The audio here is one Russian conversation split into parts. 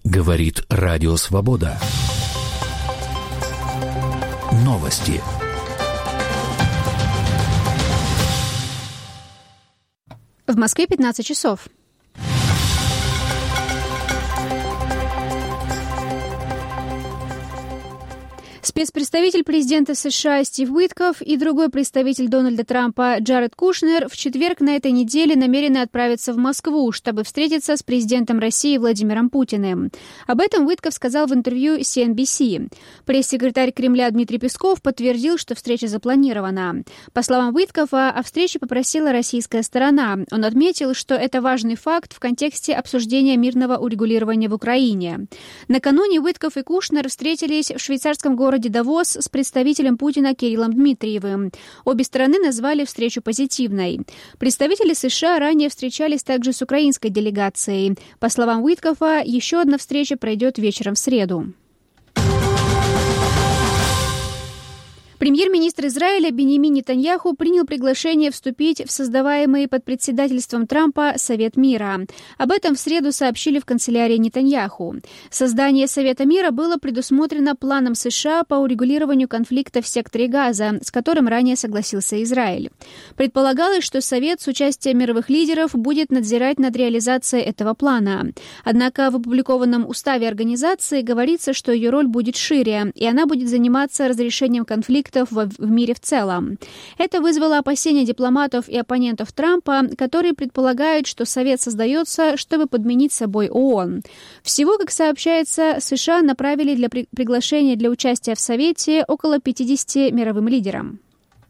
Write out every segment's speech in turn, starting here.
Говорит Радио Свобода. Новости. В Москве 15 часов. Спецпредставитель президента США Стив Уитков и другой представитель Дональда Трампа Джаред Кушнер в четверг на этой неделе намерены отправиться в Москву, чтобы встретиться с президентом России Владимиром Путиным. Об этом Уитков сказал в интервью CNBC. Пресс-секретарь Кремля Дмитрий Песков подтвердил, что встреча запланирована. По словам Уиткова, о встрече попросила российская сторона. Он отметил, что это важный факт в контексте обсуждения мирного урегулирования в Украине. Накануне Уитков и Кушнер встретились в швейцарском городе Давос с представителем Путина Кириллом Дмитриевым. Обе стороны назвали встречу позитивной. Представители США ранее встречались также с украинской делегацией. По словам Уиткова, еще одна встреча пройдет вечером в среду. Премьер-министр Израиля Биньямин Нетаньяху принял приглашение вступить в создаваемый под председательством Трампа Совет мира. Об этом в среду сообщили в канцелярии Нетаньяху. Создание Совета мира было предусмотрено планом США по урегулированию конфликта в секторе Газа, с которым ранее согласился Израиль. Предполагалось, что Совет с участием мировых лидеров будет надзирать над реализацией этого плана. Однако в опубликованном уставе организации говорится, что ее роль будет шире, и она будет заниматься разрешением конфликта в мире в целом. Это вызвало опасения дипломатов и оппонентов Трампа, которые предполагают, что Совет создается, чтобы подменить собой ООН. Всего, как сообщается, США направили для приглашения для участия в Совете около 50 мировым лидерам.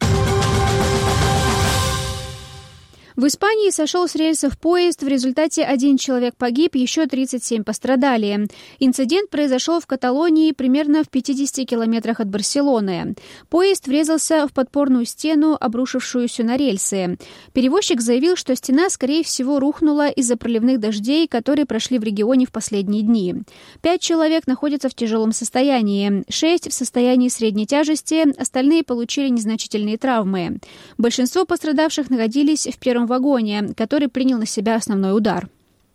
В Испании сошел с рельсов поезд, в результате 1 человек погиб, еще 37 пострадали. Инцидент произошел в Каталонии, примерно в 50 километрах от Барселоны. Поезд врезался в подпорную стену, обрушившуюся на рельсы. Перевозчик заявил, что стена, скорее всего, рухнула из-за проливных дождей, которые прошли в регионе в последние дни. 5 человек находятся в тяжелом состоянии, 6 в состоянии средней тяжести, остальные получили незначительные травмы. Большинство пострадавших находились в первом вагоне, который принял на себя основной удар.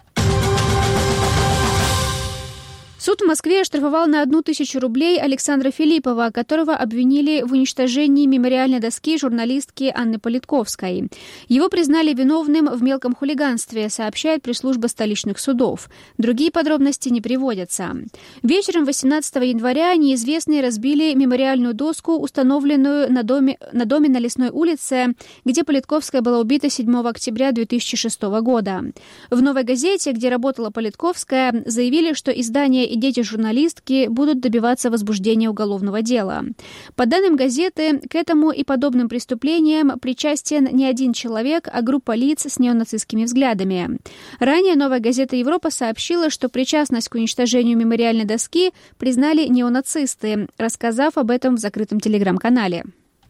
Суд в Москве оштрафовал на 1000 рублей Александра Филиппова, которого обвинили в уничтожении мемориальной доски журналистки Анны Политковской. Его признали виновным в мелком хулиганстве, сообщает пресс-служба столичных судов. Другие подробности не приводятся. Вечером 18 января неизвестные разбили мемориальную доску, установленную на доме на Лесной улице, где Политковская была убита 7 октября 2006 года. В «Новой газете», где работала Политковская, заявили, что издание и дети журналистки будут добиваться возбуждения уголовного дела. По данным газеты, к этому и подобным преступлениям причастен не один человек, а группа лиц с неонацистскими взглядами. Ранее «Новая газета Европа» сообщила, что причастность к уничтожению мемориальной доски признали неонацисты, рассказав об этом в закрытом телеграм-канале.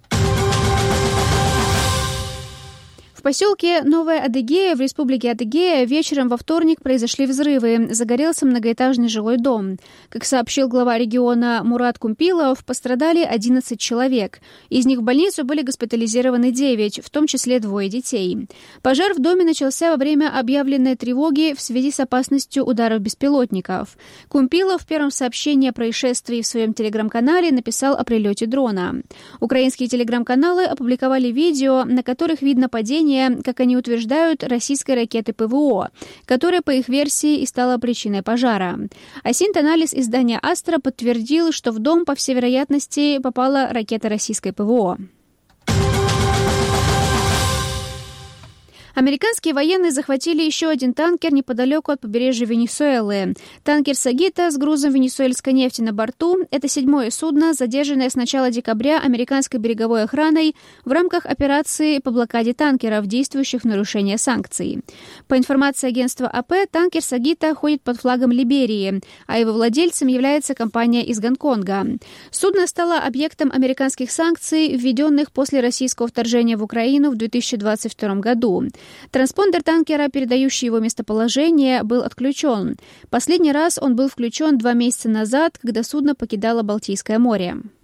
В поселке Новая Адыгея в республике Адыгея вечером во вторник произошли взрывы. Загорелся многоэтажный жилой дом. Как сообщил глава региона Мурат Кумпилов, пострадали 11 человек. Из них в больницу были госпитализированы 9, в том числе 2 детей. Пожар в доме начался во время объявленной тревоги в связи с опасностью ударов беспилотников. Кумпилов в первом сообщении о происшествии в своем телеграм-канале написал о прилете дрона. Украинские телеграм-каналы опубликовали видео, на которых видно падение, как они утверждают, российской ракеты ПВО, которая, по их версии, и стала причиной пожара. А синт-анализ издания «Астра» подтвердил, что в дом, по всей вероятности, попала ракета российской ПВО. Американские военные захватили еще один танкер неподалеку от побережья Венесуэлы. Танкер «Сагита» с грузом венесуэльской нефти на борту – это 7-е судно, задержанное с начала декабря американской береговой охраной в рамках операции по блокаде танкеров, действующих в нарушение санкций. По информации агентства АП, танкер «Сагита» ходит под флагом Либерии, а его владельцем является компания из Гонконга. Судно стало объектом американских санкций, введенных после российского вторжения в Украину в 2022 году. Транспондер танкера, передающий его местоположение, был отключен. Последний раз он был включен 2 месяца назад, когда судно покидало Балтийское море.